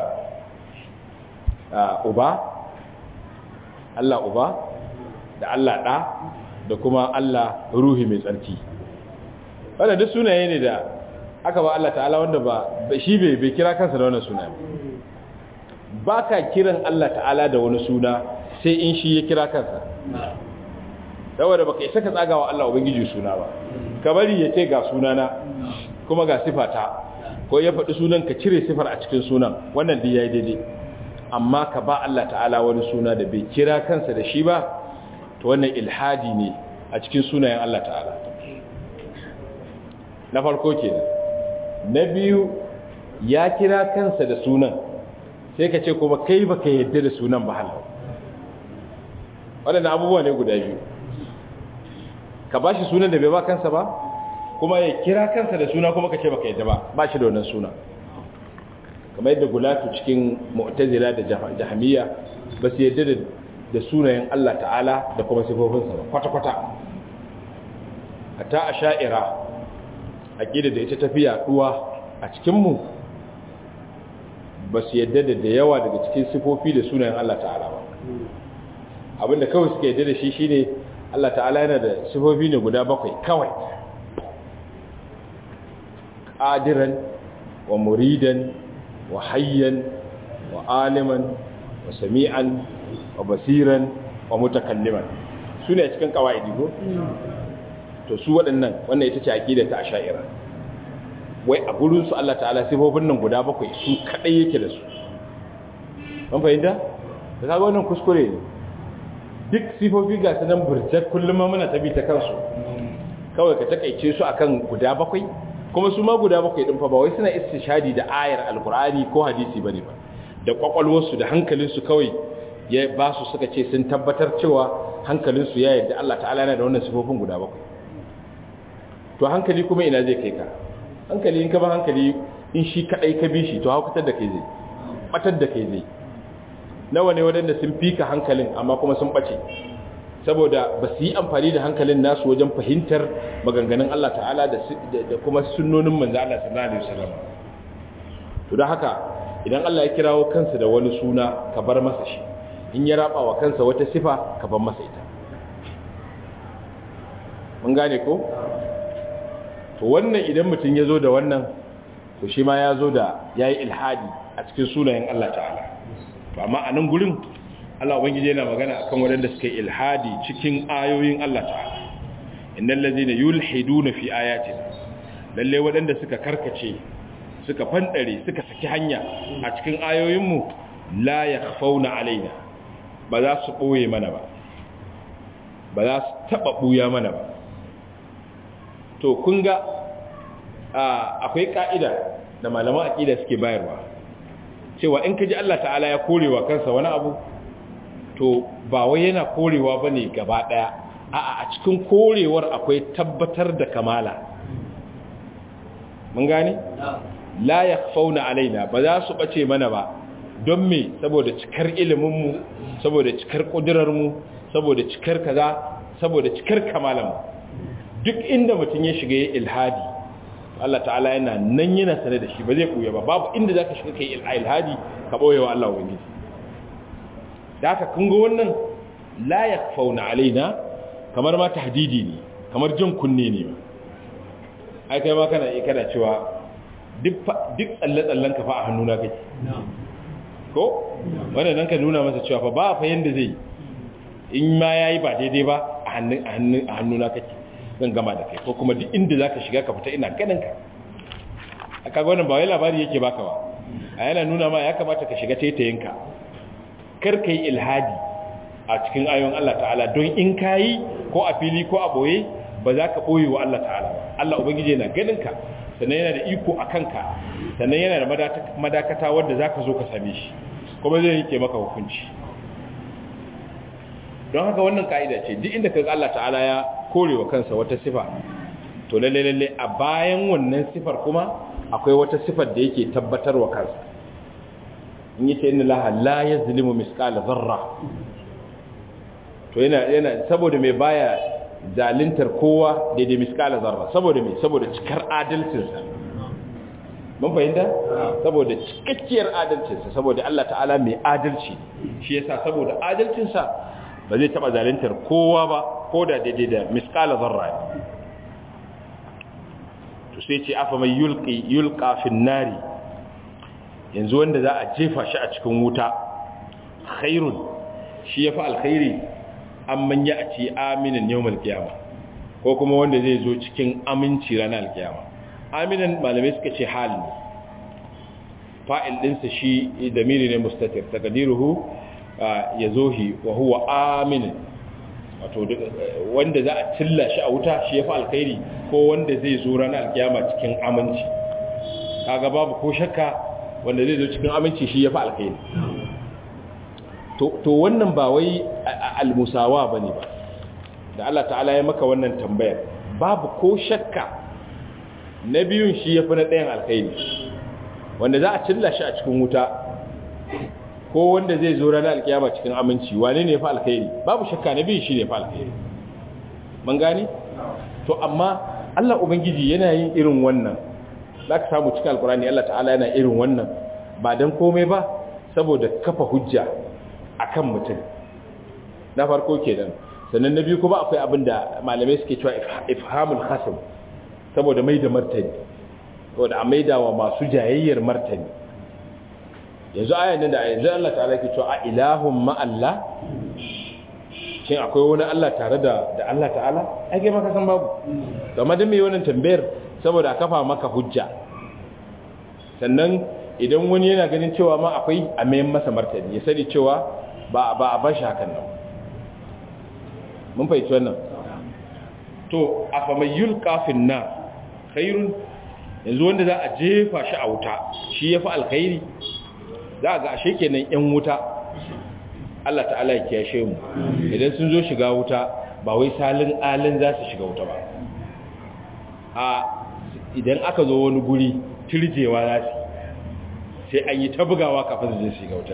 uba Allah uba da Allah ɗa da kuma Allah ruhi mai tsarki wadda duk sunaye ne da aka ba Allah ta'ala wanda ba shi bai bai kira kansa da wannan suna ba ka kiran Allah ta'ala da wani suna sai in shi ya kira kansa saboda baka isa ka tsagawa Allah ubangiji suna ba ka bari ya ce ga sunana kuma ga sifata ko ya faɗi sunan ka cire sifar a cikin sunan wannan dai yayi daidai amma ka ba Allah ta'ala wani suna da bai kira kansa da shi ba to wannan ilhadi ne a cikin sunayen Allah ta'ala na farko kenan na biyu ya kira kansa da sunan sai ka ce kuma kai baka yadda da sunan ba halal waɗannan abubuwa ne guda biyu ka ba shi sunan da bai ba kansa ba kuma ya kira kansa da suna kuma ka ce baka yadda ba ba shi da wannan suna kamar yadda gulatu cikin mu'tazila da jahmiya ba su yadda da sunayen Allah ta'ala da kuma sifofinsa ba kwata-kwata hatta asha'ira aqida da ita tafi yaduwa a cikin mu ba su yadda da yawa daga cikin sifofi da sunayen Allah ta'ala ba abinda kawai suka yadda da shi shine Allah ta'ala yana da sifofi ne guda bakwai kawai qadiran wa muridan wa hayyan wa aliman wa sami'an wa basiran wa mutakalliman sune cikin kawaidi ko to su waɗannan wannan ita ce aqida ta asha'ira wai a gurin su Allah ta'ala sifofin nan guda bakwai su kadai yake da su mun fahimta da kaga wannan kuskure ne duk sifofi ga su nan burjak kullum ma muna tabi ta kansu kawai ka takaice su akan guda bakwai kuma su ma guda bakwai din fa ba wai suna istishadi da ayar alqur'ani ko hadisi bane ba da kwakwalwarsu da hankalinsu kawai ya ba su suka ce sun tabbatar cewa hankalinsu ya yarda Allah ta'ala yana da wannan sifofin guda bakwai to hankali kuma ina zai kai ka hankali in ka ba hankali in shi kadai ka bi shi to haukatar da kai zai batar da kai zai nawa ne wadanda sun fika hankalin amma kuma sun bace saboda ba su yi amfani da hankalin nasu wajen fahimtar maganganun Allah ta'ala da kuma sunnonin manzo Allah sallallahu alaihi wasallam to da haka idan Allah ya kirawo kansa da wani suna ka bar masa shi in ya raba wa kansa wata sifa ka bar masa ita mun gane ko to wannan idan mutum ya zo da wannan to shi ma ya zo da ya yi ilhadi a cikin sunayen Allah ta'ala to amma a nan gurin Allah ubangiji yana magana akan waɗanda suka yi ilhadi cikin ayoyin Allah ta'ala innal ladzina yulhiduna fi ayatina lalle waɗanda suka karkace suka fandare suka saki hanya a cikin ayoyinmu la yakhfauna alaina ba za su boye mana ba ba za su taba buya mana ba to kun ga akwai ka'ida da malaman aqida suke bayarwa cewa in kaji Allah ta'ala ya korewa kansa wani abu to ba wai yana korewa bane gaba daya a'a a cikin korewar akwai tabbatar da kamala mun gane la yakhfauna alaina ba za su bace mana ba don me saboda cikar ilimin mu saboda cikar kudurar mu saboda cikar kaza saboda cikar kamalan mu duk inda mutum ya shiga ya ilhadi Allah ta'ala yana nan yana sane da shi ba zai kuya ba babu inda zaka shiga kai ilhadi ka boyewa Allah wani da haka kun ga wannan la yakhfauna alaina kamar ma tahdidi ne kamar jin kunne ne ba ai kai ma kana kana cewa duk duk tsalle-tsallen ka fa a hannuna kake ko wannan nan ka nuna masa cewa fa ba fa yanda zai in ma yayi ba daidai ba a hannun a hannun a hannuna kake zan gama da kai ko kuma duk inda zaka shiga ka fita ina ganin ka aka ga wannan ba wai labari yake baka ba a yana nuna ma ya kamata ka shiga taitayinka kar kai ilhadi a cikin ayoyin Allah ta'ala don in kai ko a fili ko a boye ba za ka boye wa Allah ta'ala ba Allah ubangiji yana ganin ka sannan yana da iko a kanka sannan yana da madakata wanda za ka zo ka same shi kuma zai yake maka hukunci don haka wannan ka'ida ce duk inda ka ga Allah ta'ala ya kore wa kansa wata sifa to lalle lalle a bayan wannan sifar kuma akwai wata sifar da yake tabbatar wa kansa in yace inna laha la yazlimu misqala dharra to yana yana saboda mai baya zalintar kowa daidai miskala zarra saboda me saboda cikar adalcinsa mun fahimta saboda cikakkiyar adalcinsa saboda Allah ta'ala mai adalci shi yasa saboda adalcinsa ba zai taba zalintar kowa ba ko da daidai da miskala zarra to sai ce afa mai yulqi yulqa fin nari yanzu wanda za a jefa shi a cikin wuta khairun shi yafi alkhairi amman ya ci aminin yawmal qiyama ko kuma wanda zai zo cikin aminci ranar alkiyama aminan malamai suka ce hal ne fa'il dinsa shi damiri ne mustatir taqdiruhu yazuhi wa huwa amin wato wanda za a cilla shi a wuta shi yafi alkhairi ko wanda zai zo ranar alkiyama cikin aminci kaga babu ko shakka wanda zai zo cikin aminci shi yafi alkhairi to wannan ba wai almusawa bane ba da Allah ta'ala ya maka wannan tambayar babu ko shakka na biyun shi yafi na ɗayan alkhairi wanda za a cilla shi a cikin wuta ko wanda zai zo ranar alkiyama cikin aminci wane ne yafi alkhairi babu shakka na biyun shi ne yafi alkhairi mun gani to amma Allah ubangiji yana yin irin wannan zaka samu cikin alkurani Allah ta'ala yana irin wannan ba dan komai ba saboda kafa hujja akan mutum na farko kenan sannan na biyu kuma akwai abin da malamai suke cewa ifhamul khasm saboda mai da martani saboda a maida wa masu jayayyar martani yanzu ayan nan da yanzu Allah ta'ala ke cewa a ilahum ma Allah shin akwai wani Allah tare da da Allah ta'ala ai kai maka san babu kamar da mai wannan tambayar saboda a kafa maka hujja sannan idan wani yana ganin cewa ma akwai a mayan masa martani ya sani cewa ba ba a bar shi hakan nan mun fahimci wannan to afa may yulqa fin nar khairun yanzu wanda za a jefa shi a wuta shi yafi alkhairi za ga ashe kenan yan wuta Allah ta'ala ya kiyashe mu idan sun zo shiga wuta ba wai salin alin za su shiga wuta ba a idan aka zo wani guri tirjewa za su sai an yi ta bugawa kafin su je shiga wutar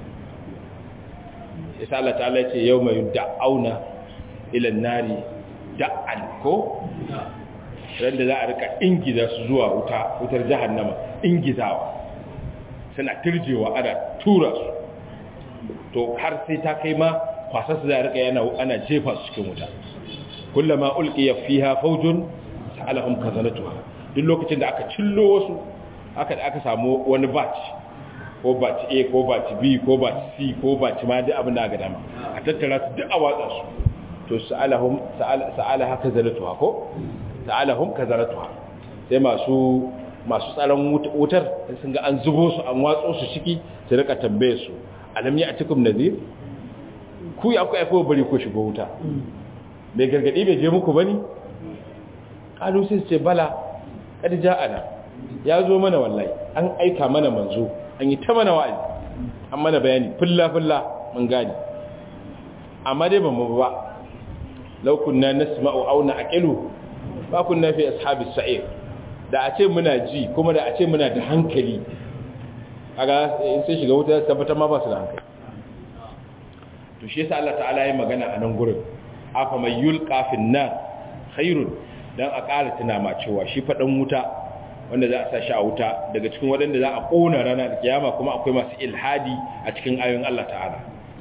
sai Allah ta'ala ya ce yawma yud'auna ila an-nari da'an ko ran da za a rika ingiza su zuwa wuta wutar jahannama ingizawa suna tirjewa ana tura su to har sai ta kai ma kwasa su za a rika yana ana jefa su cikin wuta kullama ulqiya fiha fawjun sa'alahum kazanatuha duk lokacin da aka cillo wasu aka aka samu wani batch ko batch A ko batch B ko batch C ko batch ma duk abin da aka dama a tattara su duk a watsa su to sa'alahum sa'alaha kazanatuha ko sa'alahum kazanatuha sai masu masu tsaron wutar sun ga an zubo su an watso su ciki su rika tambaye su alam ya atikum nazir ku ya ku aiko bari ko shigo wuta mai gargadi bai je muku bane kalu sai ce bala kad ja'ana ya zo mana wallahi an aika mana manzo an yi ta mana wa'azi an mana bayani fulla fulla mun gani amma dai ban mu ba law kunna nasma'u aw na'qilu ba kunna fi ashabis sa'ir da a ce muna ji kuma da a ce muna da hankali kaga in sai shiga wuta tabbatar ma ba su da hankali to shi yasa Allah ta'ala ya magana a nan gurin afa may yulqa fin nar khairun dan a ƙara tuna ma cewa shi fadan wuta wanda za a sa shi a wuta daga cikin waɗanda za a ƙona ranar kiyama kuma akwai masu ilhadi a cikin ayoyin Allah ta'ala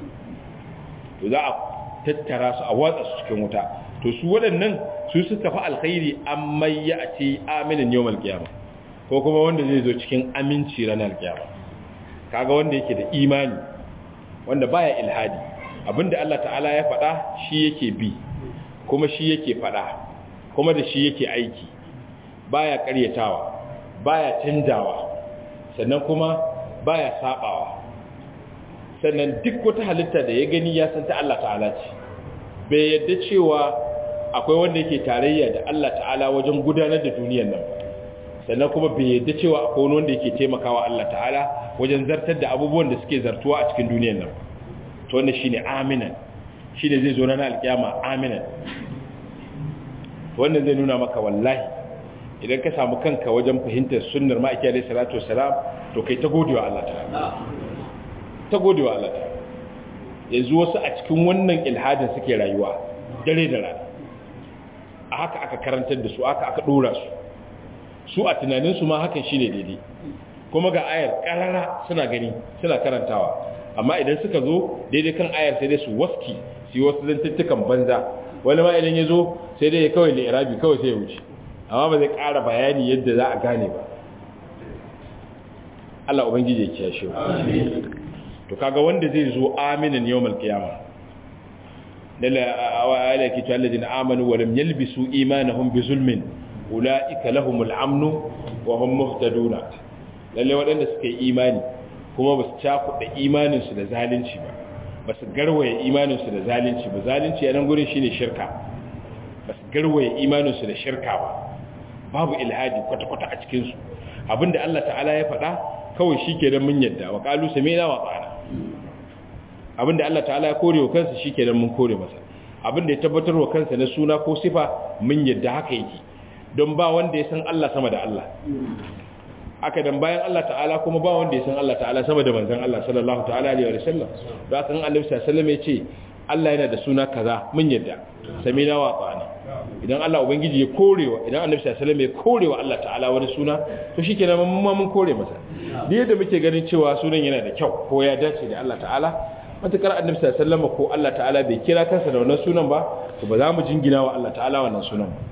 to za a tattara su a watsa su cikin wuta to su waɗannan su suka fi alkhairi amma ya ce aminin yawmal kiyama ko kuma wanda zai zo cikin aminci ranar kiyama kaga wanda yake da imani wanda baya ilhadi abinda Allah ta'ala ya faɗa shi yake bi kuma shi yake faɗa kuma da shi yake aiki baya ƙaryatawa baya canjawa sannan kuma baya sabawa sannan duk wata halitta da ya gani ya san ta Allah ta'ala ce bai yadda cewa akwai wanda yake tarayya da Allah ta'ala wajen gudanar da duniyar nan sannan kuma bai yadda cewa akwai wanda yake taimakawa Allah ta'ala wajen zartar da abubuwan da suke zartuwa a cikin duniyar nan to wannan shine aminan shine zai zo ranar alkiyama aminan wannan zai nuna maka wallahi idan ka samu kanka wajen fahimtar sunnar ma'aikiyar alayhi salatu wassalam to kai ta godewa Allah ta'ala ta godewa Allah ta'ala yanzu wasu a cikin wannan ilhadin suke rayuwa dare da rana a haka aka karantar da su aka aka dora su su a tunaninsu ma hakan shine daidai kuma ga ayar karara suna gani suna karantawa amma idan suka zo daidai kan ayar sai dai su waski su yi wasu zantuttukan banza wani ma idan ya zo sai dai ya kawai da irabi kawai sai ya wuce amma ba zai ƙara bayani yadda za a gane ba Allah ubangiji ya kiyashe to kaga wanda zai zo aminin yawmal qiyamah dalla awala kitu alladhina amanu wa lam yalbisu imanahum bizulmin ulaika lahumul amnu wa hum muhtaduna lalle wadanda suka yi imani kuma basu cakuɗa imanin su da zalunci ba basu garwaye imanin su da zalunci ba zalunci a nan gurin shine shirka basu garwaye imanin su da shirka ba babu ilhadi kwata kwata a cikin su abinda Allah ta'ala ya faɗa kawai shikenan mun yadda wa qalu sami'na wa ata'na abinda Allah ta'ala ya kore wa kansa shikenan mun kore masa abinda ya tabbatar wa kansa na suna ko sifa mun yadda haka yake don ba wanda ya san Allah sama da Allah aka dan bayan Allah ta'ala kuma ba wanda ya san Allah ta'ala sama da manzon Allah sallallahu ta'ala alaihi wa sallam da kan Annabi sallallahu alaihi wasallam ya ce Allah yana da suna kaza mun yadda samina wa ta'ana idan Allah ubangiji ya korewa idan Annabi sallallahu alaihi wasallam ya korewa Allah ta'ala wani suna to shikenan mun ma mun kore masa da yadda muke ganin cewa sunan yana da kyau ko ya dace da Allah ta'ala matakar Annabi sallallahu alaihi wasallam ko Allah ta'ala bai kira kansa da wannan sunan ba to ba za mu jingina wa Allah ta'ala wannan sunan ba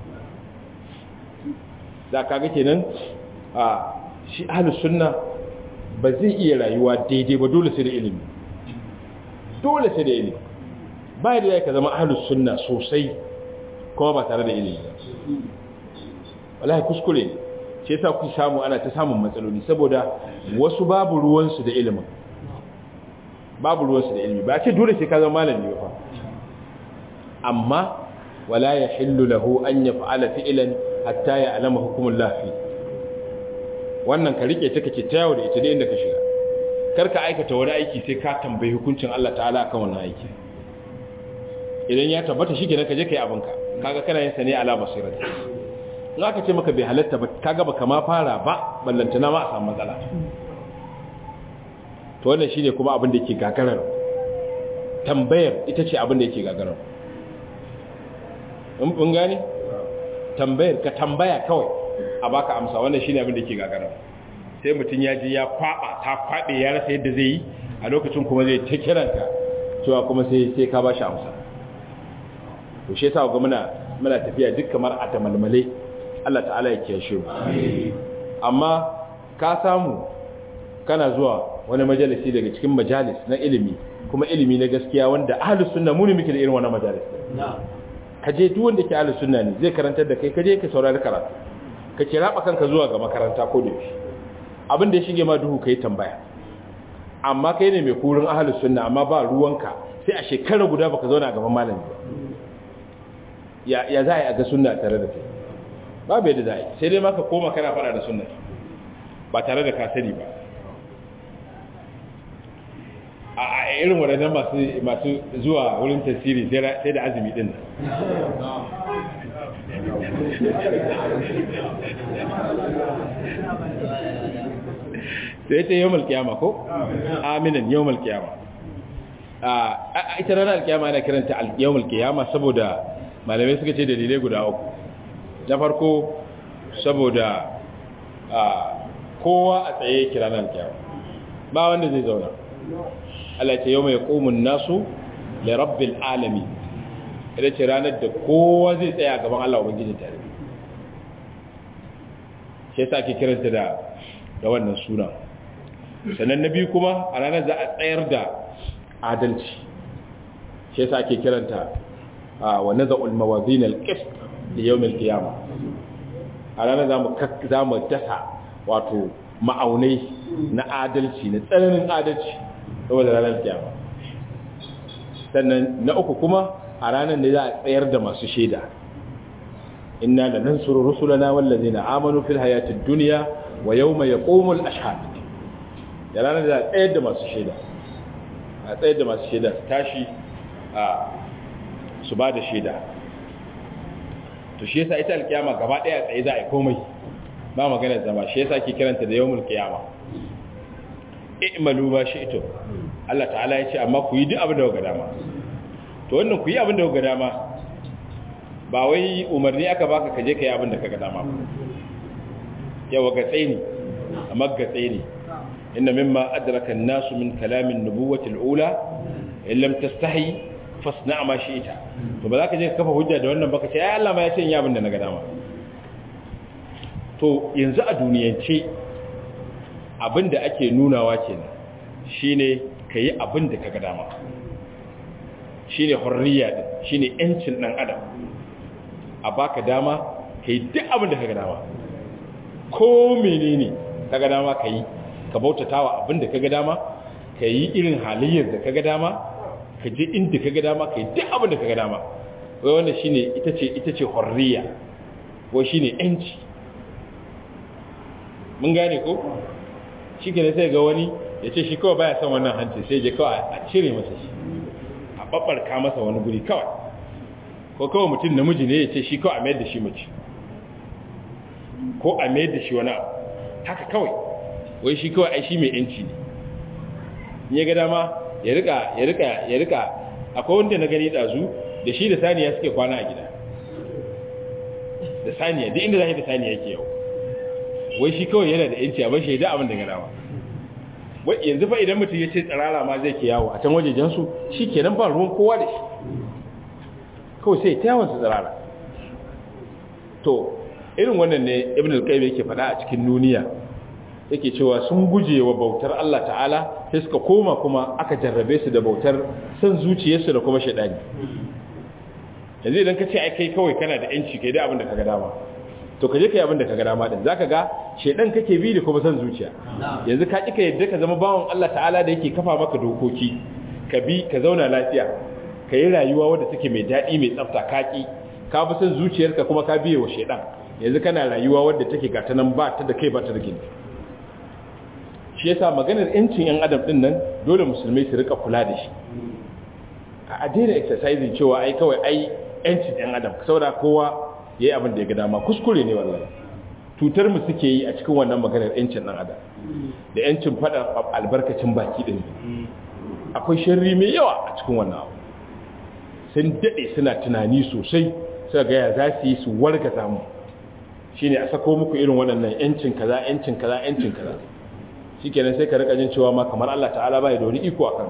da kaga kenan a shi ahlus sunna ba zai iya rayuwa daidai ba dole sai da ilimi dole sai da ilimi ba da yake zama ahlus sunna sosai kuma ba tare da ilimi wallahi kuskure ne ce yasa ku samu ana ta samun matsaloli saboda wasu babu ruwan su da ilimin babu ruwan su da ilimi ba ce dole sai ka zama malami ba fa amma wala yahillu lahu an yaf'ala fi'lan hatta ya'lama hukumullah fi wannan ka rike ta kace ta yawo da ita da inda ka shiga kar ka aikata wani aiki sai ka tambayi hukuncin Allah ta'ala akan wannan aiki idan ya tabbata shi kenan ka je kai abinka kaga kana yin sa ne ala basirati in aka ce maka bai halatta ba kaga baka ma fara ba ballantana ma a samu matsala to wannan shine kuma abin da yake gagarar tambayar ita ce abin da yake gagarar in kun gane tambayar ka tambaya kawai a baka amsa wannan shine abin da yake gagarar sai mutun ya ji ya kwaba ta kwabe ya rasa yadda zai yi a lokacin kuma zai ta kiranka cewa kuma sai sai ka bashi amsa to shi yasa ga muna muna tafiya duk kamar a tamalmale Allah ta'ala ya kiyashe mu amma ka samu kana zuwa wani majalisi daga cikin majalis na ilimi kuma ilimi na gaskiya wanda ahlus sunna mu ne muke da irin wannan majalis ka je duk wanda ke ahlus sunna ne zai karantar da kai ka je ka saurari karatu ka kira kanka zuwa ga makaranta ko da yaushe abin da ya shige ma duhu kai tambaya amma kai ne mai kurin ahlus sunna amma ba ruwanka sai a shekara guda baka zauna gaban malami ba ya ya za a ga sunna tare da kai babu yadda za a yi sai dai maka koma kana fara da sunna ba tare da ka sani ba a irin waɗannan masu masu zuwa wurin tasiri sai da azumi din sai ta yawmal kiyama ko aminan yawmal kiyama a ita ranar alkiyama ana kiranta yawmal kiyama saboda malamai suka ce dalilai guda uku na farko saboda kowa a tsaye kira ranar alkiyama ba wanda zai zauna Allah ce yawma yaqumun nasu li rabbil alamin ita ce ranar da kowa zai tsaya gaban Allah ubangiji tare sai sa ake kiranta da da wannan suna sannan na biyu kuma a ranar za a tsayar da adalci sai sa ake kiranta wa naza'ul mawazin al-qist li yawm al-qiyamah a ranar zamu zamu dasa wato ma'aunai na adalci na tsananin adalci saboda ranar kiyama sannan na uku kuma a ranar da za a tsayar da masu shaida inna lanansuru rusulana wallazina amanu fil hayatid dunya wa yawma yaqumul ashhad da ranar da tsayar da masu shaida a tsayar da masu shaida tashi a su ba da shaida to shi yasa ita alkiyama gaba daya tsaye za a yi komai ba magana zama shi yasa ke kiranta da yawmul qiyama i'malu ma shi'tum Allah ta'ala ya ce amma ku yi duk abin da kuka dama to wannan ku yi abin da kuka dama ba wai umarni aka baka kaje kai abin da kaga dama yawa ga tsaini amma ga tsaini inna mimma adraka an-nas min kalamin nubuwati al-ula in lam tastahi fasna' ma shi'ta to ba za ka je ka kafa hujja da wannan baka ce ai Allah ma ya ce in yi abin da naga dama to yanzu a duniyance abin da ake nunawa kenan shine kayi abin da kaga dama shine hurriya din shine yancin dan adam a baka dama kai duk abin da kaga dama ko menene kaga dama kai ka bautatawa abin da kaga dama kai irin halayyar da kaga dama ka je inda kaga dama kai duk abin da kaga dama wai wannan shine ita ce ita ce hurriya ko shine yanci mun gane ko shi ke sai ga wani ya ce shi kawai baya son wannan hanci sai je kawai a cire masa shi a babbarka masa wani guri kawai ko kawai mutum namiji ne ya ce shi kawai a mayar da shi mace ko a mai da shi wani abu haka kawai wai shi kawai ai shi mai yanci ne in ya ga dama ya rika ya rika ya rika akwai wanda na gani dazu da shi da saniya suke kwana a gida da saniya duk inda zai da saniya yake yau wai shi kawai yana da yanci a bar shi da abin da ga dama wai yanzu fa idan mutum ya ce tsirara ma zai ke yawo a can wajejen su shikenan ba ruwan kowa da shi kawai sai ta yawon su tsirara to irin wannan ne ibn al-qayyim yake faɗa a cikin nuniya yake cewa sun guje wa bautar Allah ta'ala sai suka koma kuma aka jarrabe su da bautar san zuciyarsu da kuma shaidani yanzu idan ka ce ai kai kawai kana da yanci kai da abin da kaga dama to kaje kai abin da kaga dama din zaka ga shaidan kake bi da kuma san zuciya yanzu ka kika yadda ka zama bawon Allah ta'ala da yake kafa maka dokoki ka bi ka zauna lafiya ka yi rayuwa wadda take mai daɗi mai tsafta kaki ka bi san zuciyarka kuma ka biye wa shaidan yanzu kana rayuwa wadda take gata nan ba ta da kai ba ta da gindi shi yasa maganar yancin yan adam din nan dole musulmai su rika kula da shi a daina exercising cewa ai kawai ai yancin yan adam saboda kowa yayi abin da ya ga dama kuskure ne wallahi tutar mu suke yi a cikin wannan maganar yancin dan adam da yancin fada albarkacin baki din akwai sharri mai yawa a cikin wannan abu sun dade suna tunani sosai suka ga ya za su yi su warga samu shine a sako muku irin waɗannan yancin kaza yancin kaza yancin kaza shikenan sai ka rika jin cewa ma kamar Allah ta'ala bai da wani iko akan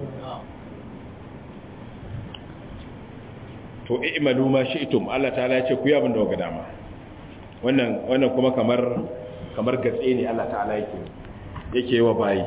to i'malu ma shi'tum Allah ta'ala ya ce ku yi abin da kuka dama wannan wannan kuma kamar kamar gatse ne Allah ta'ala yake yake wa bayi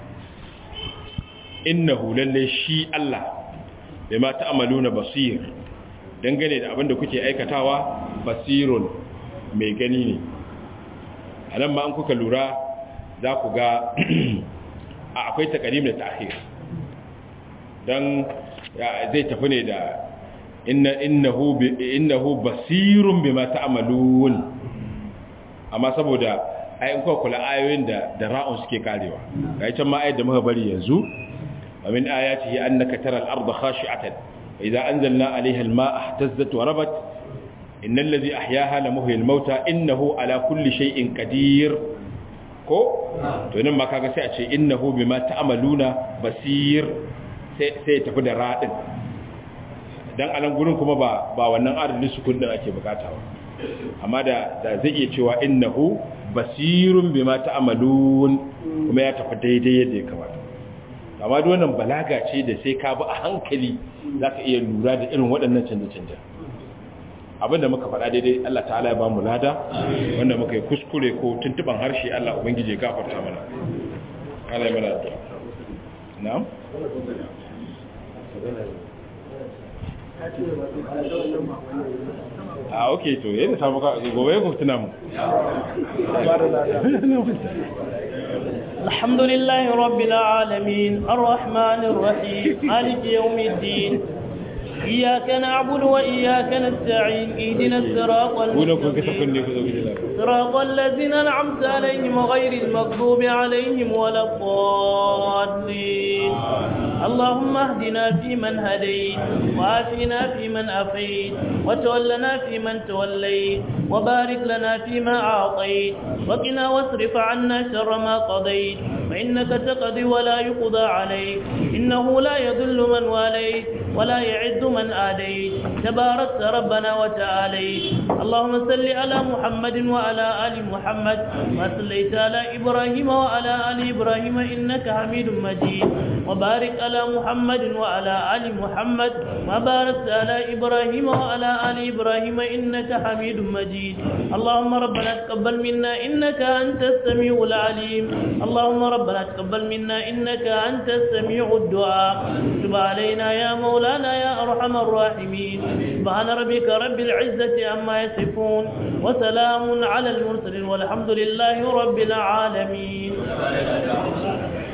innahu lalle shi Allah bima ta'maluna basir dangane da abin da kuke aikatawa basirun mai gani ne anan ma an kuka lura za ku ga akwai takarim da ta'khir dan zai tafi ne da inna innahu innahu basirun bima ta'malun amma saboda ai in kuka kula ayoyin da da ra'un suke karewa kai can ma ayat da muka bari yanzu wa min ayatihi annaka taral arda khashi'atan idza anzalna 'alayha al-ma'a ihtazzat wa rabat innal ladhi ahyaha la muhyil mauta innahu ala kulli shay'in qadir ko to nan ma kaga sai a ce innahu bima ta'maluna basir sai sai tafi da radin dan alan gurin kuma ba ba wannan adadin sukun din ake bukata ba amma da da zai iya cewa innahu basirun bima ta'malun kuma ya tafi daidai yadda ya kamata amma duk wannan balaga ce da sai ka bi a hankali zaka iya lura da irin waɗannan canje-canje abinda muka faɗa daidai Allah ta'ala ya ba mu lada wanda muka yi kuskure ko tuntuban harshe Allah ubangije ya gafarta mana Allah ya mana addu'a na'am ah okay to yadda ta muka gobe ku tuna mu الحمد لله رب العالمين الرحمن الرحيم مالك يوم الدين إياك نعبد وإياك نستعين اهدنا الصراط المستقيم صراط الذين أنعمت عليهم غير المغضوب عليهم ولا الضالين اللهم اهدنا فيمن هديت وعافنا فيمن عافيت وتولنا فيمن توليت وبارك لنا فيما أعطيت وقنا واصرف عنا شر ما قضيت فإنك تقضي ولا يقضى عليك إنه لا يذل من واليت ولا يعز من آديت تباركت ربنا وتعاليت اللهم صل على محمد وعلى آل محمد وصليت على إبراهيم وعلى آل إبراهيم إنك حميد مجيد وبارك على محمد وعلى آل محمد وباركت على إبراهيم وعلى آل إبراهيم إنك حميد مجيد اللهم ربنا تقبل منا إنك أنت السميع العليم اللهم ربنا تقبل منا إنك أنت السميع الدعاء تب علينا يا مولانا يا أرحم الراحمين سبحان ربك رب العزة عما يصفون وسلام على المرسلين والحمد لله رب العالمين